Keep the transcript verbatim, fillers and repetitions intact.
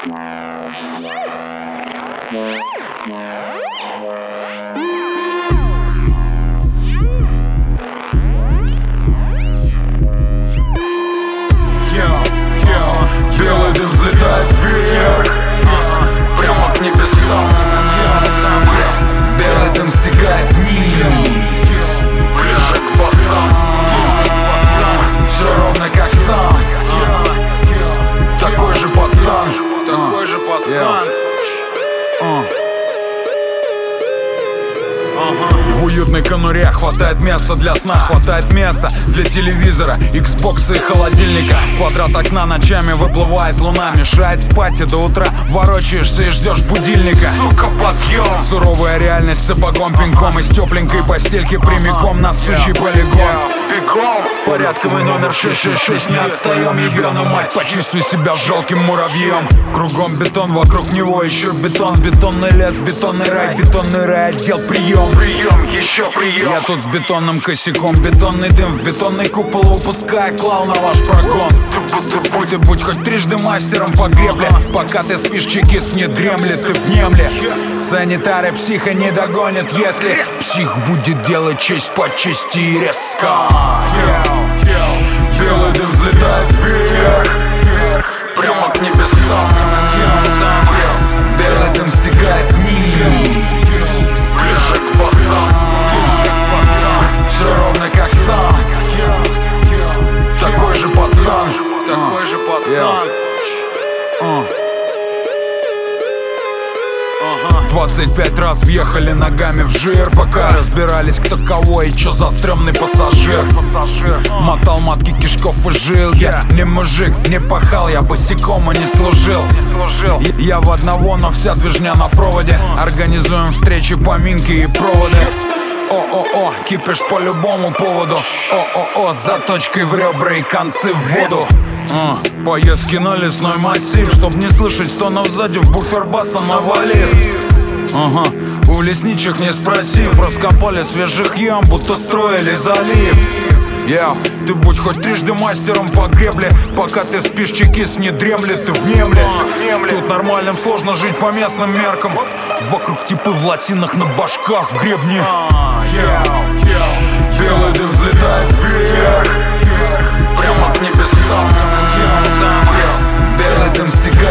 Белый дым взлетает вверх, прямо к небесам. Белый дым стекает вниз, ближе к басам. Все ровно как сам, такой же пацан. Такой же пацан. В уютной конуре хватает места для сна, хватает места для телевизора, иксбокса и холодильника. В квадрат окна ночами выплывает луна, мешает спать, и до утра ворочаешься и ждешь будильника. Сука, подъем. Суровая реальность сапогом пинком из тепленькой постельки прямиком на сучий полигон. Бегом. Порядковый номер шесть шесть шесть, не отстаем, ебану мать. Почувствуй себя жалким муравьем. Кругом бетон, вокруг него еще бетон. Бетонный лес, бетонный рай, бетонный рай, отдел прием. Прием, еще прием. Я тут с бетонным косяком, бетонный дым в бетонный купол выпуская клал на ваш прогон. Ты будь хоть трижды мастером по гребле, пока ты спишь, чекист не дремлет, ты внемли. Санитары психа не догонят, если псих будет делать честь по чести и резко. Белый дым взлетает вверх, прямо к небесам. белый дым стекает вниз, Ближе к басам. все ровно как сам, такой же пацан. Такой же пацан. Двадцать пять раз въехали ногами в жир, пока разбирались, кто кого и чё за стрёмный пассажир. Мотал матки кишков и жил. Я не мужик, не пахал, я босиком и не служил. Я в одного, но вся движня на проводе. Организуем встречи, поминки и проводы. О-о-о, кипиш по любому поводу. О-о-о, заточкой в ребра и концы в воду. А, поездки на лесной массив, чтоб не слышать стонов сзади, в буфер баса навалив. Ага, у лесничек не спросив, раскопали свежих ям, будто строили залив. Яу, ты будь хоть трижды мастером по гребле, пока ты спишь, чекист не дремлет, ты внемли. Тут нормальным сложно жить по местным меркам. Вокруг типы в лосинах, на башках гребни. Белый дым взлетает вверх, Прямо к небесам. белый дым стекает